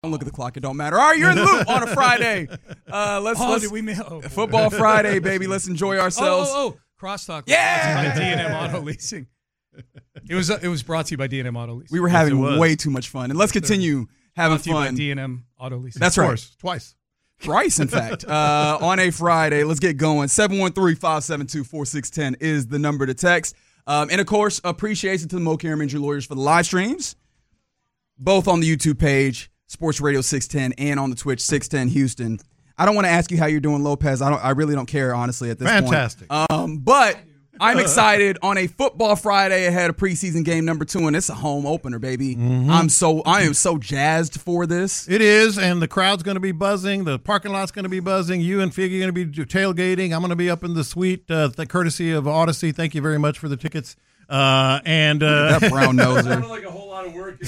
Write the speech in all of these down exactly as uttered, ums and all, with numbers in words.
Don't look at the clock. It don't matter. All right, you're in the loop on a Friday. Uh, let's, oh, let's did we mail? Oh, Football Friday, baby. Let's enjoy ourselves. Oh, oh, oh. Crosstalk. Yeah. By D and M Auto Leasing. It was uh, it was brought to you by D and M Auto Leasing. We were having yes, way too much fun, and let's continue having brought to you fun. By D and M Auto Leasing. That's of right. Course, twice. Thrice, in fact. Uh, on a Friday, let's get going. seven one three, five seven two, four six one zero is the number to text. Um, and, of course, appreciation to the Mo Caram Injury Lawyers for the live streams, both on the YouTube page, Sports Radio six ten, and on the Twitch, six ten Houston. I don't want to ask you how you're doing, Lopez. I don't. I really don't care, honestly, at this Fantastic. point. Fantastic. Um, but I'm excited on a Football Friday ahead of preseason game number two, and it's a home opener, baby. Mm-hmm. I'm so I am so jazzed for this. It is, and the crowd's going to be buzzing. The parking lot's going to be buzzing. You and Figgy are going to be tailgating. I'm going to be up in the suite, uh, the courtesy of Odyssey. Thank you very much for the tickets. Uh, and uh, that brown noser. Sounded like a whole lot of work.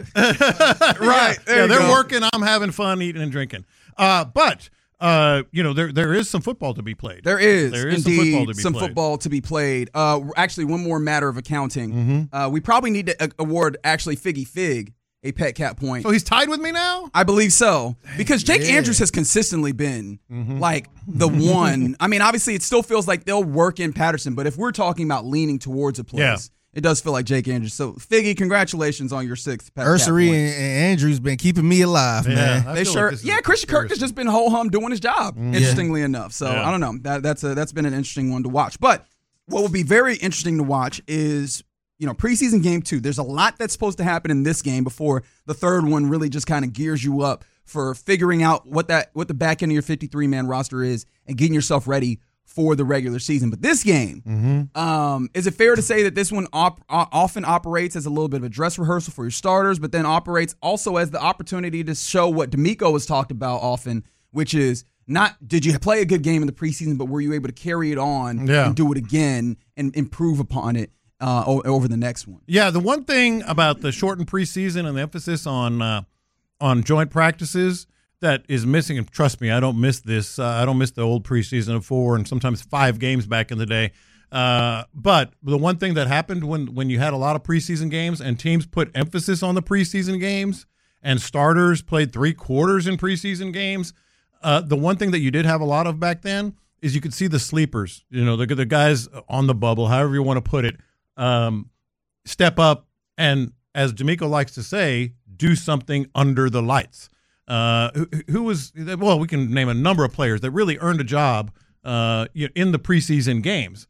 Right. Yeah, yeah they're go. working. I'm having fun, eating and drinking. Uh, but. Uh, you know, there there is some football to be played. There is, there is indeed, some football to be some played. football to be played. Uh, actually, one more matter of accounting. Mm-hmm. Uh, we probably need to award actually Figgy Fig a pet cat point. So he's tied with me now? I believe so. Because Jake yeah. Andrews has consistently been mm-hmm. like the one. I mean, obviously, it still feels like they'll work in Patterson, but if we're talking about leaning towards a place. Yeah. It does feel like Jake Andrews. So, Figgy, congratulations on your sixth pet Ursery cat point. and, and Andrews been keeping me alive, yeah, man. I They feel sure, like yeah. Christian Kirk has just been ho hum doing his job. Mm. Interestingly Yeah. enough, so Yeah. I don't know. That that's a that's been an interesting one to watch. But what will be very interesting to watch is you know preseason game two. There's a lot that's supposed to happen in this game before the third one really just kind of gears you up for figuring out what that what the back end of your fifty-three man roster is and getting yourself ready for the regular season. But this game, mm-hmm. um, is it fair to say that this one op- often operates as a little bit of a dress rehearsal for your starters, but then operates also as the opportunity to show what D'Amico has talked about often, which is not did you play a good game in the preseason, but were you able to carry it on yeah. and do it again and improve upon it uh, over the next one? Yeah, the one thing about the shortened preseason and the emphasis on uh, on joint practices that is missing, and trust me, I don't miss this. Uh, I don't miss the old preseason of four and sometimes five games back in the day. Uh, but the one thing that happened when, when you had a lot of preseason games and teams put emphasis on the preseason games and starters played three quarters in preseason games, uh, the one thing that you did have a lot of back then is you could see the sleepers, you know, the, the guys on the bubble, however you want to put it, um, step up and, as D'Amico likes to say, do something under the lights. Uh, who, who was, well, we can name a number of players that really earned a job uh, in the preseason games.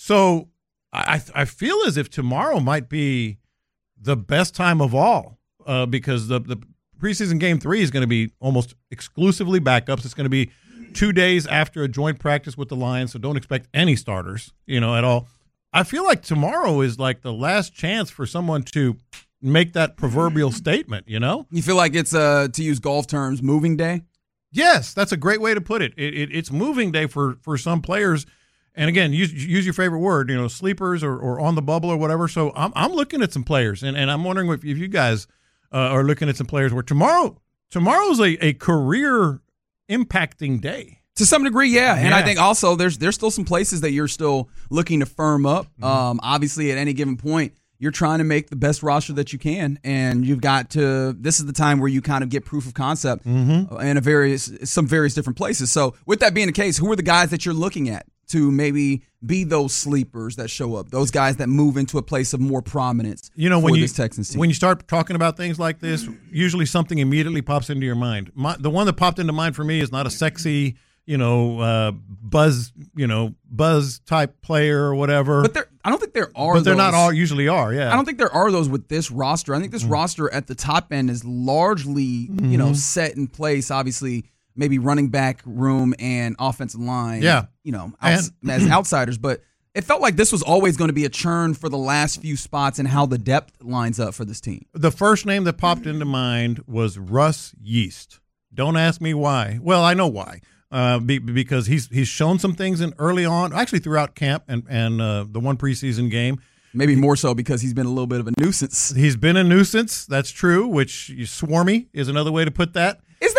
So I, I feel as if tomorrow might be the best time of all uh, because the, the preseason game three is going to be almost exclusively backups. It's going to be two days after a joint practice with the Lions, so don't expect any starters, you know, at all. I feel like tomorrow is like the last chance for someone to make that proverbial statement, you know? You feel like it's, uh, to use golf terms, moving day? Yes, that's a great way to put it. It, it it's moving day for, for some players. And again, use use your favorite word, you know, sleepers or, or on the bubble or whatever. So I'm I'm looking at some players, and, and I'm wondering if, if you guys uh, are looking at some players where tomorrow tomorrow's a, a career impacting day. To some degree, yeah. And yeah. I think also there's there's still some places that you're still looking to firm up. Mm-hmm. Um, obviously, at any given point, you're trying to make the best roster that you can, and you've got to. This is the time where you kind of get proof of concept mm-hmm. in a various some various different places. So, with that being the case, who are the guys that you're looking at to maybe be those sleepers that show up, those guys that move into a place of more prominence? You know, for when you this Texans team? when you start talking about things like this, usually something immediately pops into your mind. My, the one that popped into mind for me is not a sexy, you know, uh, buzz, you know, buzz type player or whatever. But there, I don't think there are. But they're those. not all usually are. Yeah, I don't think there are those with this roster. I think this mm-hmm. roster at the top end is largely, mm-hmm. you know, set in place. Obviously, maybe running back room and offensive line. Yeah, you know, outs- and- as outsiders, but it felt like this was always going to be a churn for the last few spots and how the depth lines up for this team. The first name that popped into mind was Russ Yeast. Don't ask me why. Well, I know why. Uh, be, because he's he's shown some things in early on, actually throughout camp and and uh, the one preseason game. Maybe more so because he's been a little bit of a nuisance. He's been a nuisance. That's true. Which swarmy is another way to put that. Is that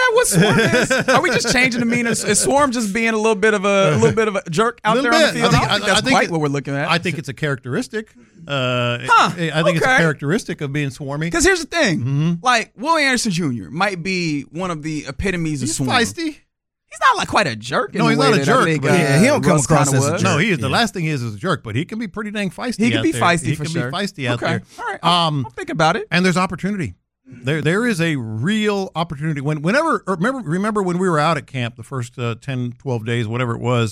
that what Swarm is? Are we just changing the meaning? Is Swarm just being a little bit of a, a little bit of a jerk out there bit. on the field? I, I think, don't think I, that's I think quite it, what we're looking at. I think it's a characteristic. Uh, Huh, I think it's a okay. characteristic of being swarmy. Because here's the thing, Mm-hmm. like Will Anderson Junior might be one of the epitomes He's of Swarm. feisty. He's not like quite a jerk. In No, the he's way not a that I jerk, think, but uh, he- yeah, he don't come Russ across kinda as a was. jerk. No, he is. The Yeah. last thing he is is a jerk, but he can be pretty dang feisty. He can out be there. feisty he for can sure. be feisty out okay. there. All right. I'll, Um, I'll think about it. And there's opportunity. There, there is a real opportunity. When, whenever, or remember, remember when we were out at camp the first uh, ten, twelve days, whatever it was,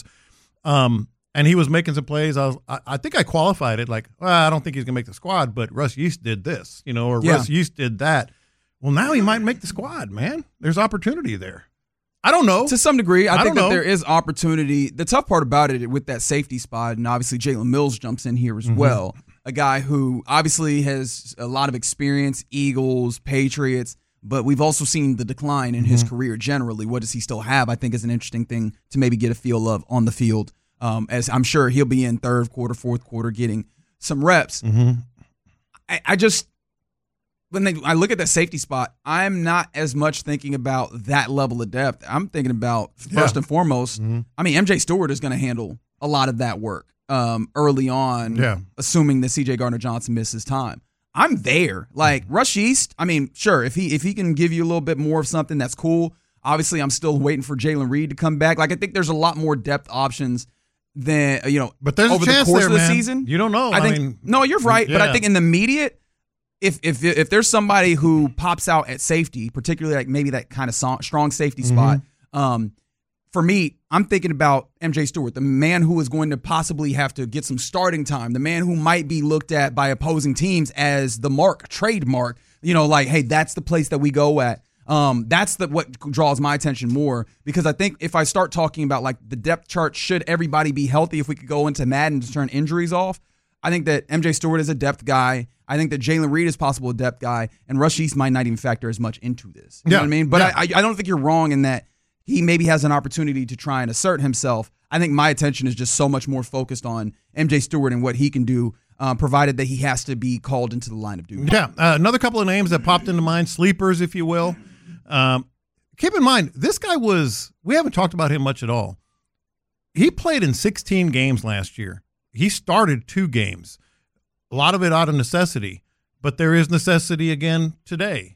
um, and he was making some plays. I was, I, I think I qualified it like, well, I don't think he's gonna make the squad, but Russ Yeast did this, you know, or Yeah. Russ Yeast did that. Well, now he might make the squad, man. There's opportunity there. I don't know. To some degree, I, I think don't that know. there is opportunity. The tough part about it with that safety spot, and obviously Jalen Mills jumps in here as Mm-hmm. well, a guy who obviously has a lot of experience, Eagles, Patriots, but we've also seen the decline in Mm-hmm. his career generally. What does he still have? I think is an interesting thing to maybe get a feel of on the field, um, as I'm sure he'll be in third quarter, fourth quarter getting some reps. Mm-hmm. I, I just when they, I look at that safety spot, I'm not as much thinking about that level of depth. I'm thinking about first Yeah. and foremost. Mhm. I mean, M J Stewart is going to handle a lot of that work um, early on, Yeah. assuming that C J Gardner Johnson misses time. I'm there. Like Rush East, I mean, sure, if he if he can give you a little bit more of something, that's cool. Obviously, I'm still waiting for Jalen Reed to come back. Like I think there's a lot more depth options than you know. But there's over a chance the course there, of the man. season. You don't know. I think mean, no, you're right. But I yeah. think in the immediate, if if if there's somebody who pops out at safety, particularly like maybe that kind of so- strong safety Mm-hmm. spot, um, for me, I'm thinking about M J Stewart, the man who is going to possibly have to get some starting time, the man who might be looked at by opposing teams as the mark, trademark. You know, like, hey, that's the place that we go at. Um, that's the what draws my attention more because I think if I start talking about like the depth chart, should everybody be healthy? If we could go into Madden to turn injuries off, I think that M J Stewart is a depth guy. I think that Jalen Reed is possible a depth guy, and Rush East might not even factor as much into this. You Yeah. know what I mean? But Yeah. I, I don't think you're wrong in that he maybe has an opportunity to try and assert himself. I think my attention is just so much more focused on M J Stewart and what he can do, uh, provided that he has to be called into the line of duty. Yeah, uh, another couple of names that popped into mind, sleepers, if you will. Um, keep in mind, this guy was, we haven't talked about him much at all. He played in sixteen games last year. He started two games, a lot of it out of necessity, but there is necessity again today.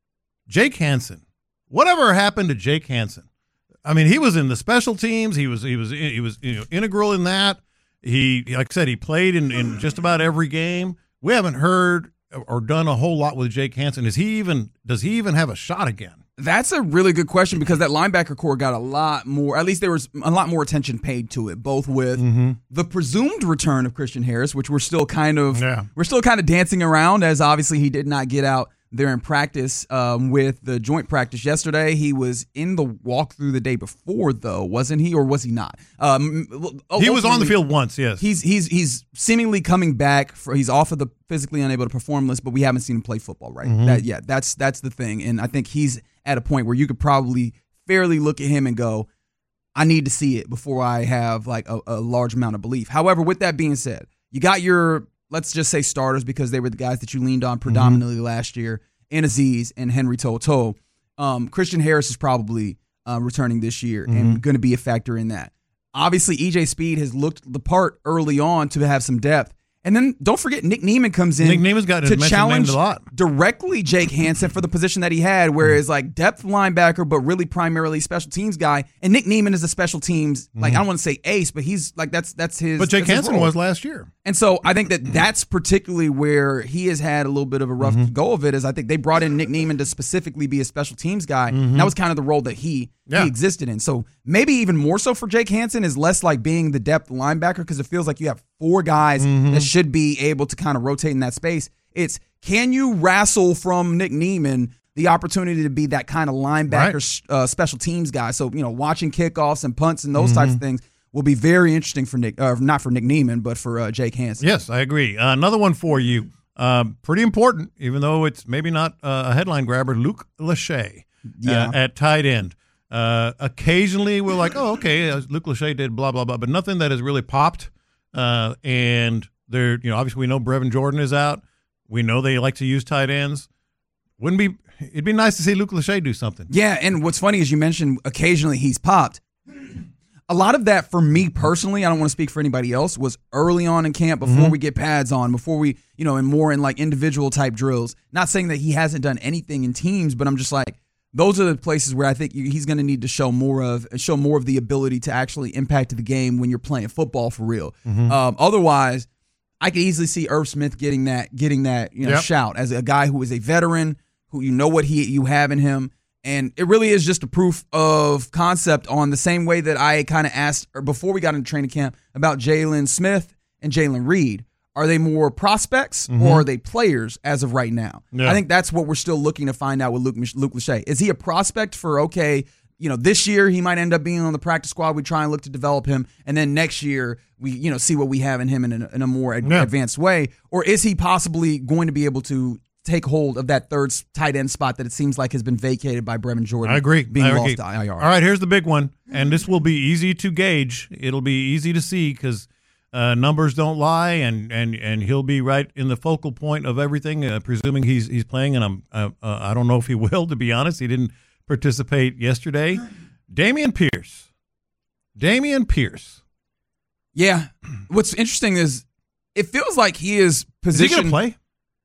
Jake Hansen. Whatever happened to Jake Hansen? I mean, he was in the special teams. He was he was he was you know, integral in that. He, like I said, he played in, in just about every game. We haven't heard or done a whole lot with Jake Hansen. Is he even? Does he even have a shot again? That's a really good question because that linebacker core got a lot more, at least there was a lot more attention paid to it, both with Mm-hmm. the presumed return of Christian Harris, which we're still kind of Yeah. we're still kind of dancing around as obviously he did not get out there in practice um, with the joint practice yesterday. He was in the walkthrough the day before, though, wasn't he, or was he not? Um, He was on the ultimately, field once, yes. He's he's he's seemingly coming back. For, he's off of the physically unable to perform list, but we haven't seen him play football, right? Mm-hmm. That yeah, that's that's the thing, and I think he's at a point where you could probably fairly look at him and go, I need to see it before I have like a, a large amount of belief. However, with that being said, you got your, let's just say starters because they were the guys that you leaned on predominantly Mm-hmm. last year, and Aziz and Henry Toto. Um, Christian Harris is probably uh, returning this year Mm-hmm. and going to be a factor in that. Obviously, E J Speed has looked the part early on to have some depth. And then don't forget, Nick Neiman comes in Nick Neiman's got his to mentioned challenge named a lot. directly Jake Hansen for the position that he had, whereas like depth linebacker, but really primarily special teams guy. And Nick Neiman is a special teams, like I don't want to say ace, but he's like that's that's his. But Jake that's his Hansen role. was last year. And so I think that that's particularly where he has had a little bit of a rough go of it. Is I think they brought in Nick Neiman to specifically be a special teams guy. That was kind of the role that he Yeah. he existed in. So maybe even more so for Jake Hansen is less like being the depth linebacker because it feels like you have four guys that should be able to kind of rotate in that space. It's can you wrestle from Nick Neiman the opportunity to be that kind of linebacker uh, special teams guy? So you know, watching kickoffs and punts and those types of things will be very interesting for Nick, uh, not for Nick Neiman, but for uh, Jake Hansen. Yes, I agree. Uh, another one for you. Um, pretty important, even though it's maybe not uh, a headline grabber, Luke Lachey Yeah. uh, at tight end. Uh, occasionally we're like, oh, okay, uh, Luke Lachey did blah, blah, blah, but nothing that has really popped. Uh, and there, you know, obviously we know Brevin Jordan is out. We know they like to use tight ends. Wouldn't be it'd be nice to see Luke Lachey do something. Yeah, and what's funny is you mentioned occasionally he's popped. A lot of that for me personally, I don't want to speak for anybody else, was early on in camp before mm-hmm. we get pads on, before we, you know, and more in like individual type drills. Not saying that he hasn't done anything in teams, but I'm just like, those are the places where I think he's going to need to show more of, show more of the ability to actually impact the game when you're playing football for real. Mm-hmm. Um, otherwise, I could easily see Irv Smith getting that, getting that, you know, yep. shout as a guy who is a veteran, who you know what he you have in him. And it really is just a proof of concept on the same way that I kind of asked or before we got into training camp about Jalen Smith and Jalen Reed. Are they more prospects mm-hmm. or are they players as of right now? Yeah. I think that's what we're still looking to find out with Luke, Luke Lachey. Is he a prospect for, okay, you know, this year he might end up being on the practice squad. We try and look to develop him. And then next year we, you know, see what we have in him in a, in a more ad- yeah. advanced way. Or is he possibly going to be able to take hold of that third tight end spot that it seems like has been vacated by Brevin Jordan? I agree. Being I lost agree. to I R. All right, here's the big one. And this will be easy to gauge. It'll be easy to see because uh, numbers don't lie, and, and, and he'll be right in the focal point of everything, uh, presuming he's he's playing. And I'm uh, uh, I don't know if he will, to be honest. He didn't participate yesterday. Dameon Pierce. Dameon Pierce. Yeah. What's interesting is it feels like he is positioned. Is he going to play?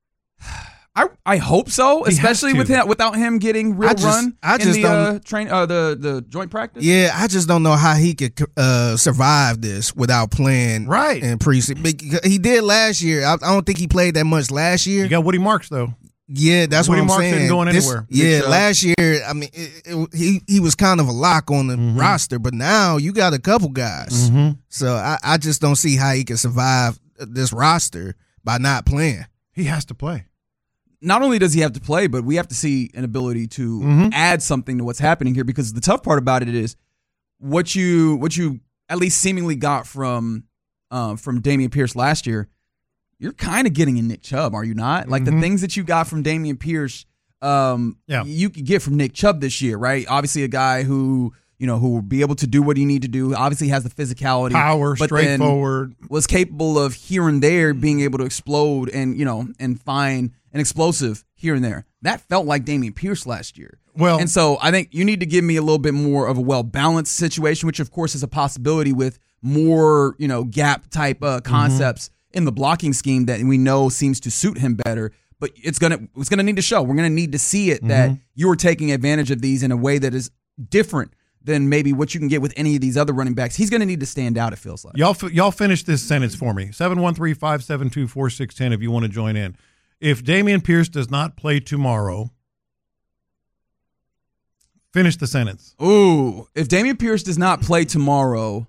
I I hope so, He especially has to. with him, without him getting real I just- run I in just the don't- uh, train uh, the the joint practice. Yeah, I just don't know how he could uh, survive this without playing Right. in preseason. But he did last year. I, I don't think he played that much last year. You got Woody Marks, though. Yeah, that's Woody what I'm Marks saying. isn't going This- anywhere. Yeah, Chubb. last year, I mean, it, it, he he was kind of a lock on the Mm-hmm. roster, but now you got a couple guys. Mhm. So I, I just don't see how he can survive this roster by not playing. He has to play. Not only does he have to play, but we have to see an ability to Mhm. add something to what's happening here. Because the tough part about it is what you what you at least seemingly got from uh, from Dameon Pierce last year. You're kind of getting in Nick Chubb, are you not? Like Mhm. the things that you got from Dameon Pierce, um, Yeah. you could get from Nick Chubb this year, right? Obviously, a guy who you know who will be able to do what he need to do. Obviously, has the physicality, Power, but then straightforward. was capable of here and there being able to explode and you know and find an explosive here and there. That felt like Dameon Pierce last year. Well, And so I think you need to give me a little bit more of a well-balanced situation, which of course is a possibility with more, you know, gap type uh, concepts mm-hmm. in the blocking scheme that we know seems to suit him better. But it's gonna it's gonna need to show. We're gonna need to see it mm-hmm. that you're taking advantage of these in a way that is different than maybe what you can get with any of these other running backs. He's gonna need to stand out, it feels like. Y'all, y'all finish this sentence for me. seven one three, five seven two, four six one zero if you want to join in. If Dameon Pierce does not play tomorrow, finish the sentence. Ooh, if Dameon Pierce does not play tomorrow,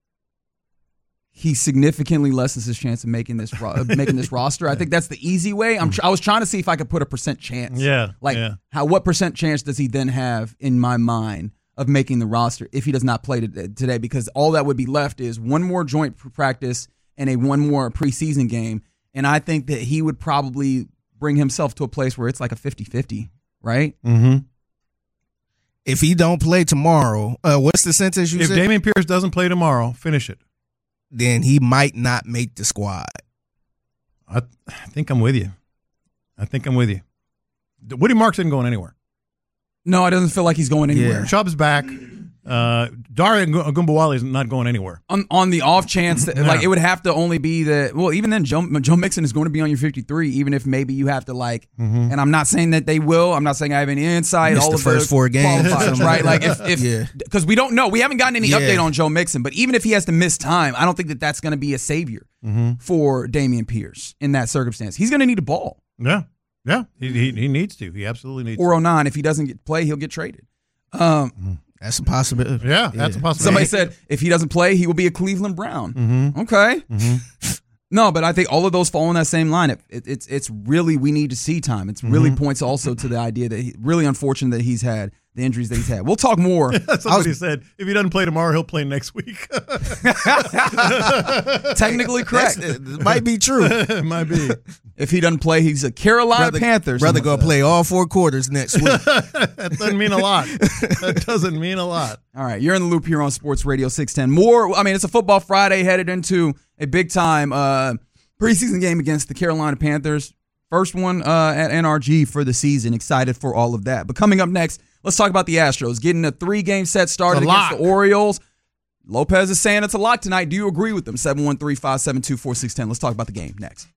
he significantly lessens his chance of making this ro- of making this roster. I think that's the easy way. I'm tr- I was trying to see if I could put a percent chance. Yeah, like yeah. how what percent chance does he then have in my mind of making the roster if he does not play to- today? Because all that would be left is one more joint practice and a one more preseason game. And I think that he would probably bring himself to a place where it's like a fifty-fifty, right? Mm-hmm. If he don't play tomorrow, uh, what's the sentence you If said? Dameon Pierce doesn't play tomorrow, finish it. Then he might not make the squad. I, I think I'm with you. I think I'm with you. Woody Marks isn't going anywhere. No, it doesn't feel like he's going anywhere. Yeah. Chubb's back. Uh, Daria Gumbawali is not going anywhere. On, on the off chance that, Yeah. like, it would have to only be that, well, even then, Joe, Joe Mixon is going to be on your fifty-three, even if maybe you have to, like, Mm-hmm. and I'm not saying that they will. I'm not saying I have any insight. Missed all the of first the four games or qualifiers, something right? like Like, that. if, Yeah. if, because we don't know. We haven't gotten any Yeah. update on Joe Mixon, but even if he has to miss time, I don't think that that's going to be a savior Mm-hmm. for Dameon Pierce in that circumstance. He's going to need a ball. Yeah, yeah. He, he he needs to. He absolutely needs four oh nine, if he doesn't get play, he'll get traded. Um, That's a possibility. to. Yeah, that's a possibility. Somebody said if he doesn't play, he will be a Cleveland Brown. Mm-hmm. Okay. Mm-hmm. No, but I think all of those fall in that same line. It, it, it's it's really we need to see time. It's really Mm-hmm. points also to the idea that he, really unfortunate that he's had the injuries that he's had. We'll talk more. Somebody said if he doesn't play tomorrow, he'll play next week. Technically correct. It might be true. It might be. If he doesn't play, he's a Carolina Brother, Panthers. brother gonna play all four quarters next week. That doesn't mean a lot. That doesn't mean a lot. All right, you're in the loop here on Sports Radio six ten. More, I mean, it's a football Friday headed into a big time uh, preseason game against the Carolina Panthers. First one uh, at N R G for the season. Excited for all of that. But coming up next, let's talk about the Astros getting a three-game set started It's a against lock. the Orioles. Lopez is saying it's a lock tonight. Do you agree with them? seven one three, five seven two, four six one zero. Let's talk about the game next.